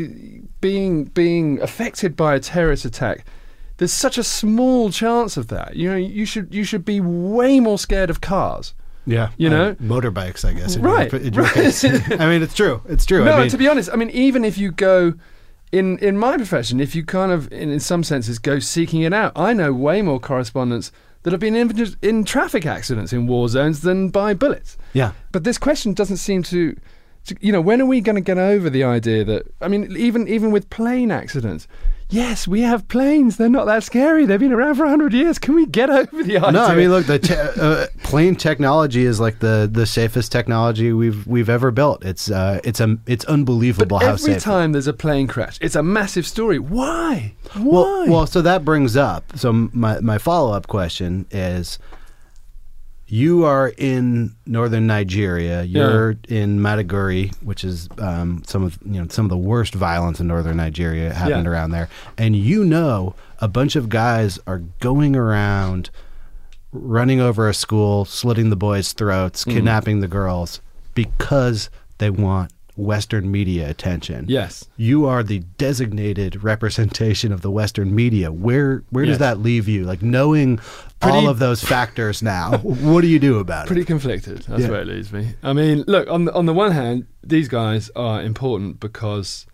being affected by a terrorist attack, there's such a small chance of that. You know, you should be way more scared of cars. Yeah, you know, motorbikes, I guess. Right. In your case. I mean, it's true. It's true. No, to be honest, I mean, even if you go in my profession, if you kind of, in some senses, go seeking it out, I know way more correspondents that have been in traffic accidents in war zones than by bullets. Yeah. But this question doesn't seem to When are we going to get over the idea that, I mean, even with plane accidents, yes, we have planes. They're not that scary. They've been around for 100 years. Can we get over the idea? No, I mean, look, the plane technology is like the safest technology we've ever built. It's unbelievable how safe. Every time there's a plane crash, it's a massive story. Why? Well, so that brings up. So my follow-up question is: you are in northern Nigeria. You're in Maiduguri, which is some of the worst violence in northern Nigeria happened around there. And a bunch of guys are going around, running over a school, slitting the boys' throats, kidnapping the girls because they want Western media attention. Yes. You are the designated representation of the Western media. Where does that leave you? Like, knowing all of those factors now, what do you do about it? Pretty conflicted. That's where it leaves me. I mean, look, on the one hand, these guys are important because,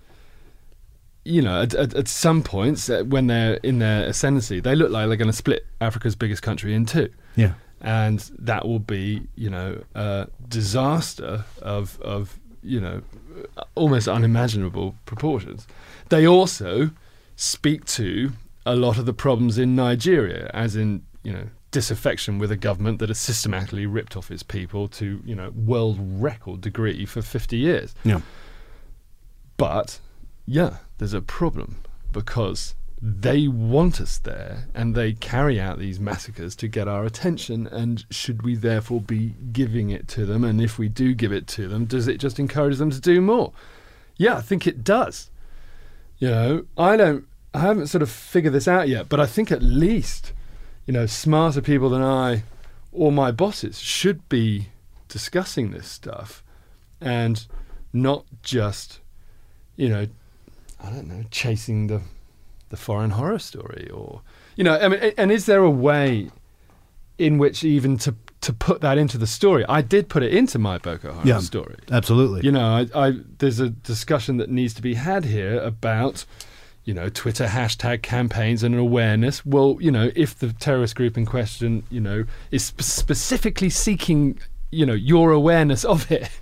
at some points, when they're in their ascendancy, they look like they're going to split Africa's biggest country in two. Yeah. And that will be, a disaster of almost unimaginable proportions. They also speak to a lot of the problems in Nigeria, as in, disaffection with a government that has systematically ripped off its people to, world record degree for 50 years. Yeah. But, there's a problem because they want us there and they carry out these massacres to get our attention, and should we therefore be giving it to them? And if we do give it to them, does it just encourage them to do more? Yeah, I think it does. I haven't sort of figured this out yet, but I think at least, smarter people than I or my bosses should be discussing this stuff and not just, chasing the foreign horror story, or and is there a way in which even to put that into the story? I did put it into my Boko Haram story. Absolutely. There's a discussion that needs to be had here about Twitter hashtag campaigns and awareness. Well, if the terrorist group in question is specifically seeking your awareness of it,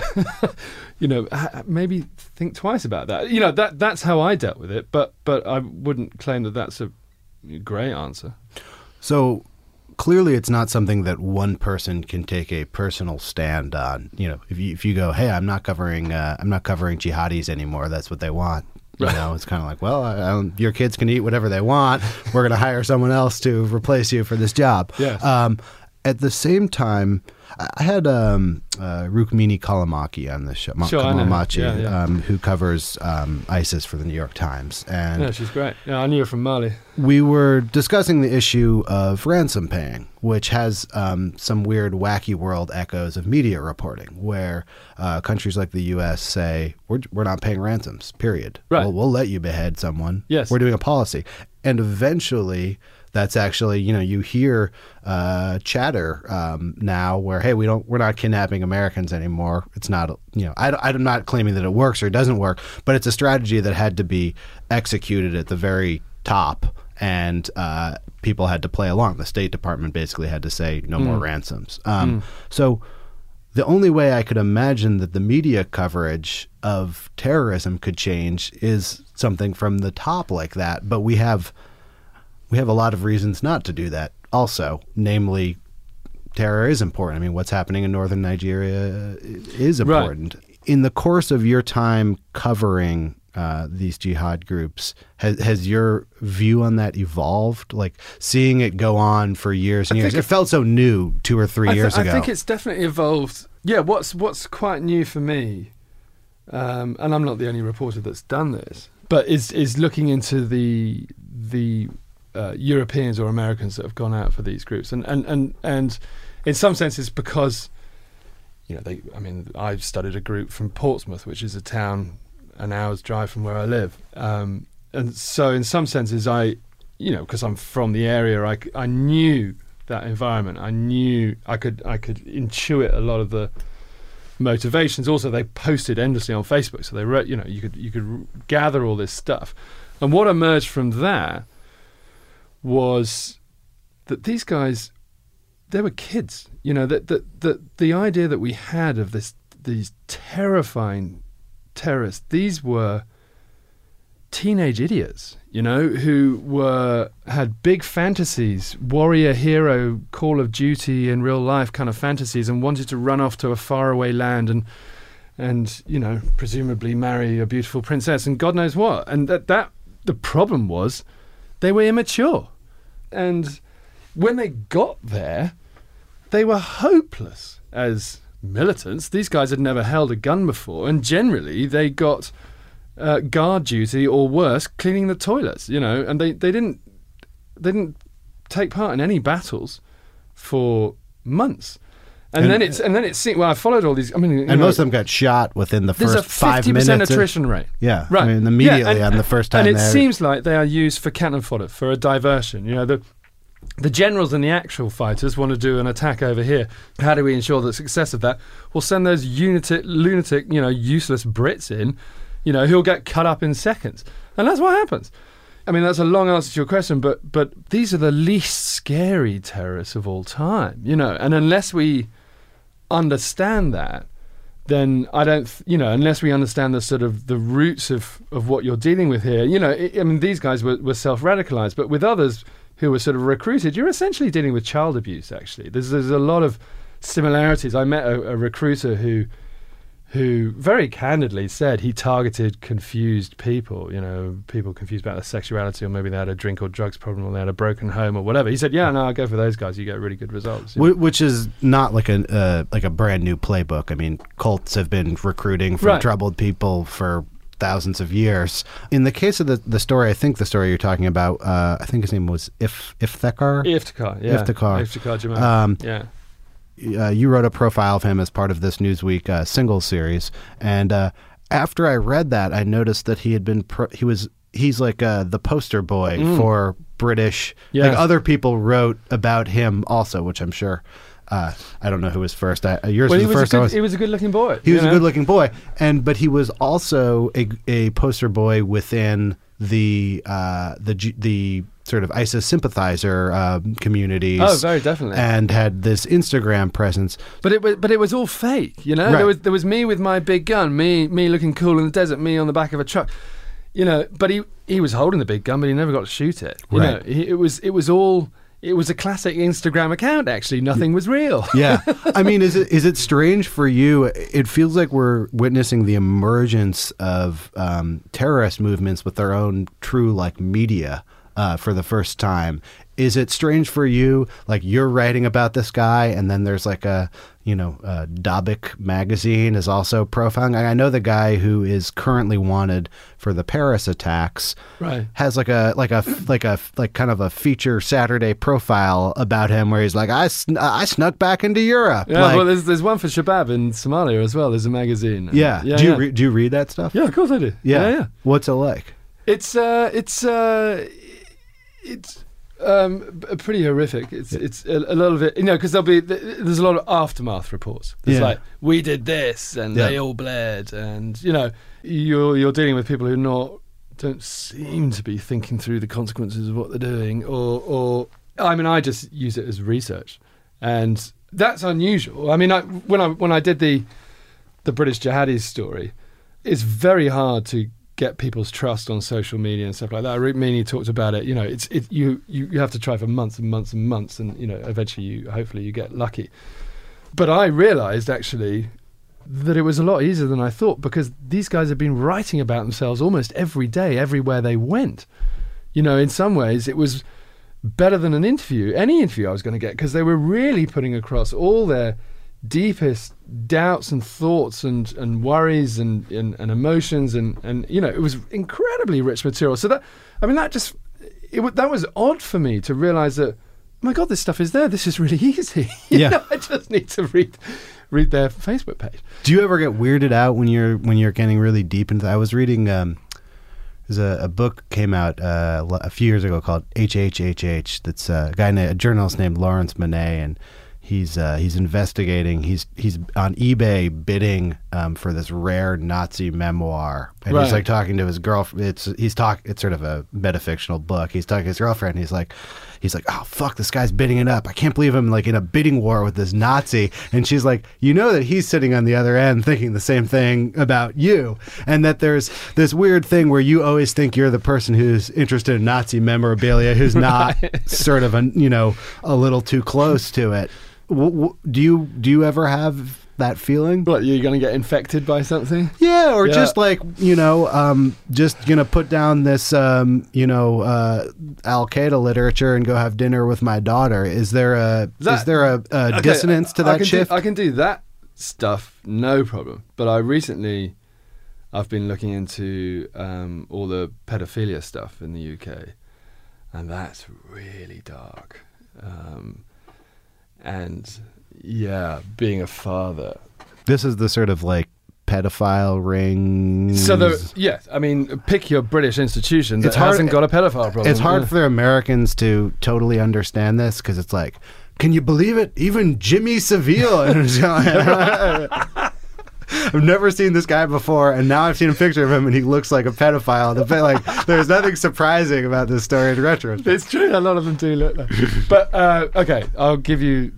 maybe think twice about that. That's how I dealt with it, but I wouldn't claim that that's a great answer. So clearly it's not something that one person can take a personal stand on. If you go, hey, I'm not covering jihadis anymore, that's what they want. It's kind of like, well, your kids can eat whatever they want. We're going to hire someone else to replace you for this job. Yes. At the same time, I had Rukmini Callimachi on this show, who covers ISIS for the New York Times. And yeah, she's great. Yeah, I knew her from Mali. We were discussing the issue of ransom paying, which has some weird, wacky world echoes of media reporting, where countries like the U.S. say, we're not paying ransoms, period. Right. We'll let you behead someone. Yes. We're doing a policy. And eventually, that's actually, you hear chatter now where, hey, we're not kidnapping Americans anymore. It's not, I'm not claiming that it works or it doesn't work, but it's a strategy that had to be executed at the very top, and people had to play along. The State Department basically had to say no more ransoms. So the only way I could imagine that the media coverage of terrorism could change is something from the top like that, but we have a lot of reasons not to do that also, namely terror is important. I mean, what's happening in northern Nigeria is important. Right. In the course of your time covering these jihad groups, has your view on that evolved? Like, seeing it go on for years and years. It felt so new 2 or 3 years ago. I think it's definitely evolved. Yeah, what's quite new for me, and I'm not the only reporter that's done this, but is looking into the Europeans or Americans that have gone out for these groups, and in some senses because I studied a group from Portsmouth, which is a town an hour's drive from where I live, and so in some senses because I'm from the area, I knew that environment. I knew I could intuit a lot of the motivations. Also, they posted endlessly on Facebook, so they wrote. You could gather all this stuff, and what emerged from that was that these guys, they were kids. That the idea that we had of this these terrifying terrorists. These were teenage idiots, who had big fantasies, warrior, hero, Call of Duty in real life kind of fantasies, and wanted to run off to a faraway land and presumably marry a beautiful princess and God knows what. And that the problem was they were immature. And when they got there, they were hopeless as militants. These guys had never held a gun before, and generally they got guard duty or worse, cleaning the toilets. And they didn't take part in any battles for months. And then it seemed, I followed all these. And most of them got shot within the first 5 minutes. There's a 50% attrition rate. Yeah, right. Immediately on the first time. And it seems like they are used for cannon fodder, for a diversion. The generals and the actual fighters want to do an attack over here. How do we ensure the success of that? We'll send those lunatic, useless Brits in, who'll get cut up in seconds. And that's what happens. That's a long answer to your question, but these are the least scary terrorists of all time, and unless we understand that, then I don't, unless we understand the sort of the roots of what you're dealing with here, these guys were self-radicalized, but with others who were sort of recruited, you're essentially dealing with child abuse, actually. There's a lot of similarities. I met a recruiter who very candidly said he targeted confused people, people confused about their sexuality, or maybe they had a drink or drugs problem, or they had a broken home or whatever. He said, I'll go for those guys. You get really good results. Which is not like a brand new playbook. Cults have been recruiting from troubled people for thousands of years. In the case of the story, I think the story you're talking about, I think his name was Iftikhar. Iftikhar Jamal. You wrote a profile of him as part of this Newsweek singles series, and after I read that, I noticed that he had been he's like the poster boy for British. Yes. Like other people wrote about him also, which I'm sure. I don't know who was first. Yours was the first. He was a good-looking boy. He was a good-looking boy, but he was also a poster boy within the sort of ISIS sympathizer communities. Oh, very definitely. And had this Instagram presence. But it was all fake, Right. There was me with my big gun, me looking cool in the desert, me on the back of a truck, But he was holding the big gun, but he never got to shoot it. Right. It was a classic Instagram account, actually. Nothing was real. Yeah. Is it strange for you? It feels like we're witnessing the emergence of terrorist movements with their own true media for the first time. Is it strange for you, you're writing about this guy, and then there's Dabik magazine is also profiling? I know the guy who is currently wanted for the Paris attacks, right, has kind of a feature Saturday profile about him where he's like, I snuck back into Europe. Yeah, well, there's one for Shabab in Somalia as well. The's a magazine. Yeah. Do you read that stuff? Yeah, of course I do. Yeah. What's it like? It's pretty horrific. It's a lot of it, because there's a lot of aftermath reports. It's we did this and they all bled, and you're dealing with people who don't seem to be thinking through the consequences of what they're doing, or I just use it as research, and that's unusual. When I did the British jihadis story, it's very hard to get people's trust on social media and stuff like that. Meany talked about it. You have to try for months and months and months, and eventually hopefully you get lucky. But I realised actually that it was a lot easier than I thought, because these guys have been writing about themselves almost every day, everywhere they went. In some ways it was better than any interview I was going to get, because they were really putting across all their deepest doubts and thoughts and worries and emotions, and it was incredibly rich material. So that was odd for me to realize that, oh my God, this stuff is there. This is really easy. I just need to read their Facebook page. Do you ever get weirded out when you're getting really deep into that? I was reading there's a book came out a few years ago called HHHH. That's a journalist named Lawrence Monet, and he's investigating. He's on eBay bidding for this rare Nazi memoir and he's like talking to his girlfriend. It's sort of a metafictional book. He's talking to his girlfriend. He's like, oh fuck, this guy's bidding it up. I can't believe I'm like in a bidding war with this Nazi. And she's like, you know that he's sitting on the other end thinking the same thing about you, and that there's this weird thing where you always think you're the person who's interested in Nazi memorabilia, who's not sort of a little too close to it. Do you ever have that feeling? What, you're going to get infected by something? Yeah, or just like, just going to put down this, Al-Qaeda literature and go have dinner with my daughter. Is there a dissonance to that shift? I can do that stuff, no problem. But I've been looking into all the pedophilia stuff in the UK, and that's really dark. And yeah, being a father. This is the sort of like pedophile rings. So pick your British institution that hasn't got a pedophile problem. It's hard for Americans to totally understand this because it's like, can you believe it? Even Jimmy Savile. I've never seen this guy before, and now I've seen a picture of him, and he looks like a pedophile. There's nothing surprising about this story in retrospect. It's true, a lot of them do look like. But okay, I'll give you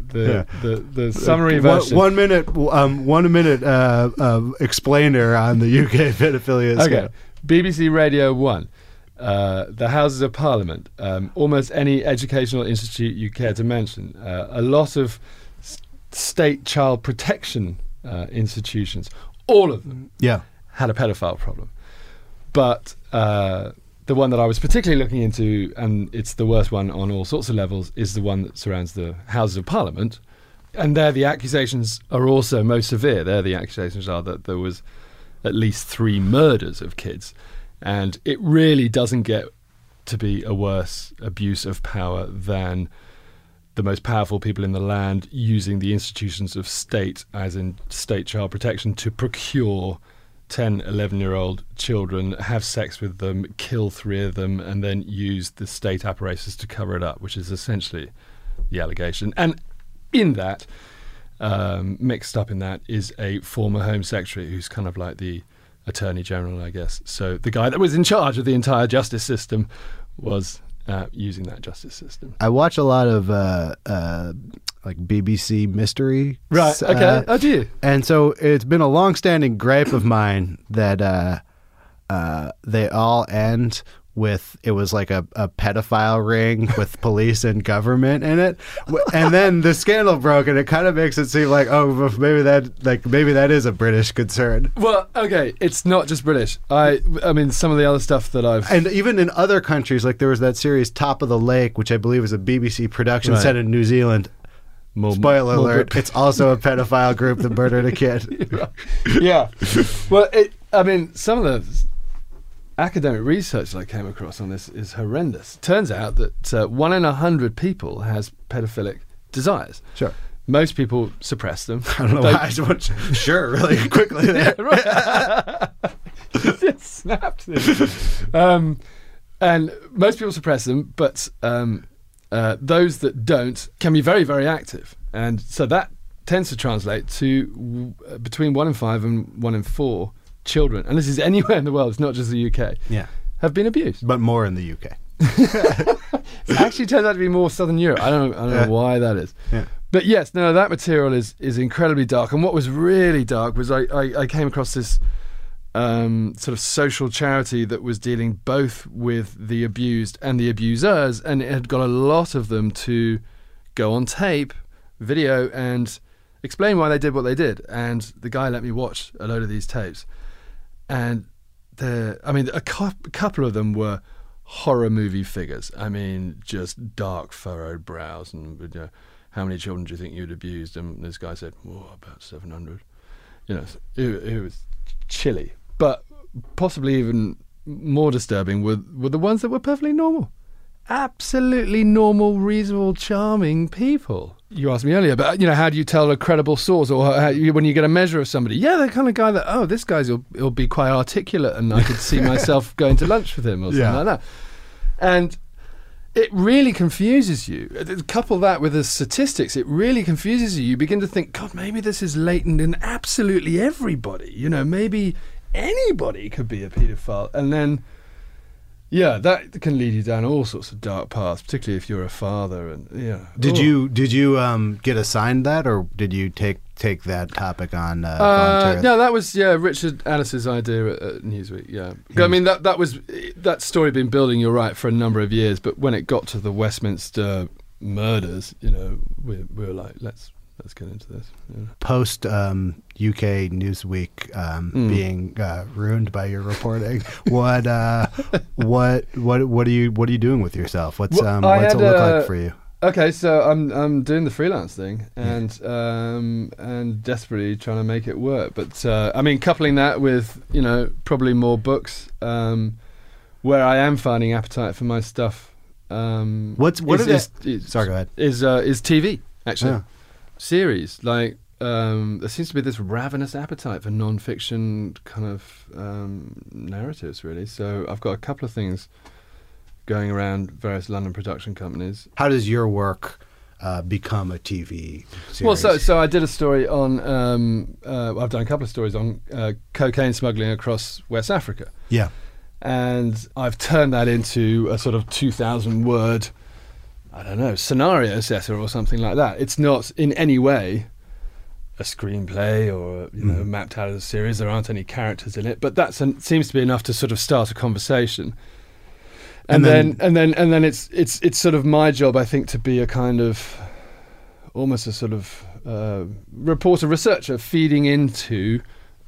the summary version. 1 minute, 1 minute explainer on the UK pedophilia. Okay, BBC Radio 1. The Houses of Parliament. Almost any educational institute you care to mention. A lot of state child protection institutions, all of them had a pedophile problem. But the one that I was particularly looking into, and it's the worst one on all sorts of levels, is the one that surrounds the Houses of Parliament. And there the accusations are also most severe. There the accusations are that there was at least 3 murders of kids. And it really doesn't get to be a worse abuse of power than the most powerful people in the land using the institutions of state, as in state child protection, to procure 10, 11-year-old children, have sex with them, kill 3 of them, and then use the state apparatus to cover it up, which is essentially the allegation. And in that, mixed up in that, is a former Home Secretary who's kind of like the Attorney General, I guess. So the guy that was in charge of the entire justice system was using that justice system. I watch a lot of like BBC mystery. Right, okay. Oh, do you? And so it's been a long-standing gripe of mine that they all end with, it was like a pedophile ring with police and government in it, and then the scandal broke, and it kind of makes it seem like, oh, maybe that is a British concern. Well, okay, it's not just British. I mean, some of the other stuff that and even in other countries, like there was that series Top of the Lake, which I believe is a BBC production set in New Zealand. Spoiler alert, it's also a pedophile group that murdered a kid. Yeah. Well, some of the academic research that I came across on this is horrendous. Turns out that 1 in 100 people has pedophilic desires. Sure. Most people suppress them. I don't know why I just want sure really quickly there. It snapped. And most people suppress them, but those that don't can be very, very active. And so that tends to translate to between 1 in 5 and 1 in 4 children, and this is anywhere in the world, it's not just the UK, have been abused. But more in the UK. It actually turns out to be more Southern Europe. I don't know why that is. Yeah. But yes, no, that material is incredibly dark. And what was really dark was I came across this sort of social charity that was dealing both with the abused and the abusers, and it had got a lot of them to go on tape, video, and explain why they did what they did. And the guy let me watch a load of these tapes. And a couple of them were horror movie figures. I mean, just dark furrowed brows, and how many children do you think you'd abused? And this guy said, about 700. It was chilly. But possibly even more disturbing were the ones that were perfectly normal. Absolutely normal, reasonable, charming people. You asked me earlier about, how do you tell a credible source, or when you get a measure of somebody? Yeah, the kind of guy that, this guy's he'll be quite articulate, and I could see myself going to lunch with him or something like that. And it really confuses you. Couple that with the statistics, it really confuses you. You begin to think, God, maybe this is latent in absolutely everybody. Maybe anybody could be a paedophile, and then that can lead you down all sorts of dark paths, particularly if you're a father. And did you get assigned that, or did you take that topic on voluntarily? No, that was Richard Addis's idea at Newsweek. Yeah, I mean that story had been building. You're right, for a number of years, but when it got to the Westminster murders, we were like, let's get into this. Post UK Newsweek being ruined by your reporting, what are you doing with yourself? What's it look like for you? Okay, so I'm doing the freelance thing and desperately trying to make it work. But I mean, coupling that with probably more books, where I am finding appetite for my stuff. Sorry, go ahead. Is TV actually? Yeah. Series like there seems to be this ravenous appetite for non-fiction kind of narratives, really. So I've got a couple of things going around various London production companies. How does your work become a TV series? Well, so I did a story on I've done a couple of stories on cocaine smuggling across West Africa. Yeah. And I've turned that into a sort of 2,000 word, I don't know, scenario setter or something like that. It's not in any way a screenplay or mapped out as a series. There aren't any characters in it, but that seems to be enough to sort of start a conversation. And then it's sort of my job, I think, to be a kind of almost a sort of reporter, researcher, feeding into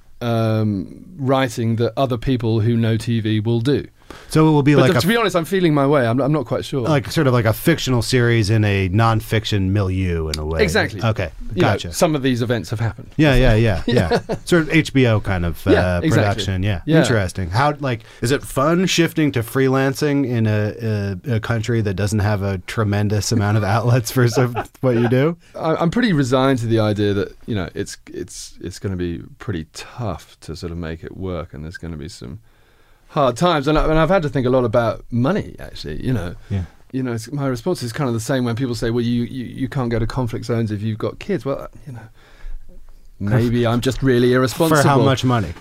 writing that other people who know TV will do. So it will be to be honest, I'm feeling my way. I'm not quite sure. Like sort of like a fictional series in a non-fiction milieu in a way. Exactly. Okay, gotcha. Some of these events have happened. Yeah. Sort of HBO kind of production. Yeah. Interesting. How is it fun shifting to freelancing in a country that doesn't have a tremendous amount of outlets for what you do? I'm pretty resigned to the idea that it's going to be pretty tough to sort of make it work, and there's going to be some hard times, and I've had to think a lot about money, actually. My response is kind of the same when people say, well, you can't go to conflict zones if you've got kids. Well, maybe I'm just really irresponsible. For how much money?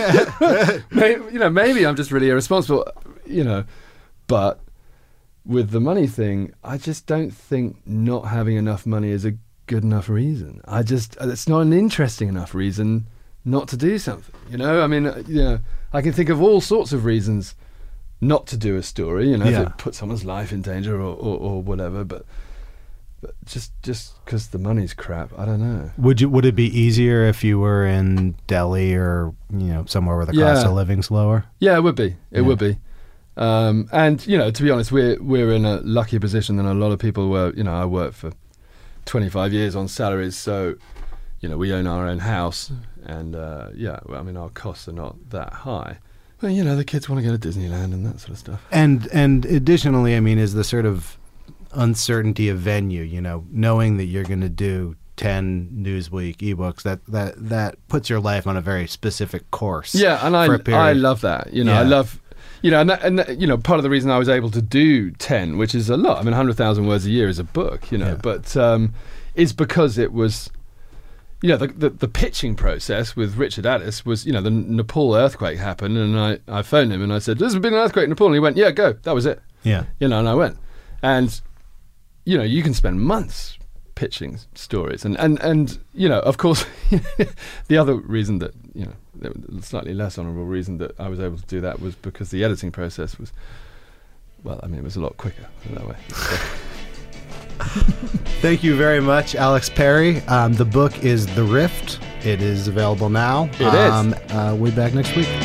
Maybe I'm just really irresponsible, but with the money thing, I just don't think not having enough money is a good enough reason. It's not an interesting enough reason not to do something, I mean, I can think of all sorts of reasons not to do a story, if it puts someone's life in danger or whatever, but just because the money's crap, I don't know. Would it be easier if you were in Delhi or somewhere where the cost of living's lower? Yeah, it would be. It would be. And to be honest, we're in a luckier position than a lot of people were. I worked for 25 years on salaries, so we own our own house, and our costs are not that high. But the kids want to go to Disneyland and that sort of stuff. And additionally, I mean, is the sort of uncertainty of venue, knowing that you're going to do 10 Newsweek ebooks, that puts your life on a very specific course. Yeah, and I love that. I love. And part of the reason I was able to do 10, which is a lot. I mean, 100,000 words a year is a book, but is because it was. The pitching process with Richard Addis was, the Nepal earthquake happened, and I phoned him and I said, "There's been an earthquake in Nepal," and he went, "Yeah, go." That was it. Yeah. And I went, and you can spend months pitching stories, and of course, the other reason that the slightly less honourable reason that I was able to do that was because the editing process was, it was a lot quicker that way. So. Thank you very much, Alex Perry. The book is The Rift. It is available now. It is. We'll be back next week.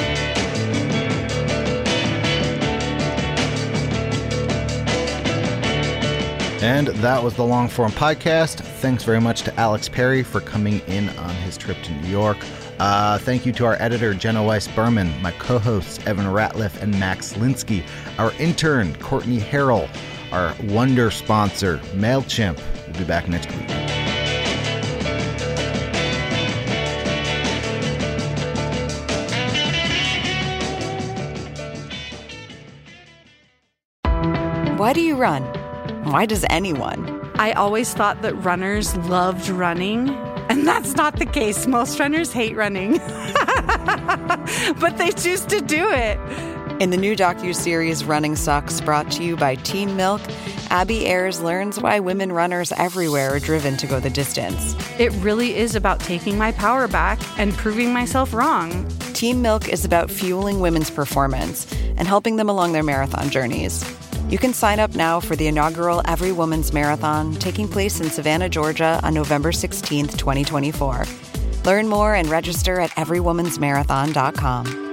And that was the Long Form Podcast. Thanks very much to Alex Perry for coming in on his trip to New York. Thank you to our editor, Jenna Weiss-Berman, my co-hosts, Evan Ratliff and Max Linsky, our intern, Courtney Harrell, our Wonder sponsor, MailChimp. We'll be back next week. Why do you run? Why does anyone? I always thought that runners loved running, and that's not the case. Most runners hate running. But they choose to do it. In the new docuseries Running Sucks, brought to you by Teen Milk, Abby Ayers learns why women runners everywhere are driven to go the distance. It really is about taking my power back and proving myself wrong. Teen Milk is about fueling women's performance and helping them along their marathon journeys. You can sign up now for the inaugural Every Woman's Marathon taking place in Savannah, Georgia on November 16th, 2024. Learn more and register at everywomansmarathon.com.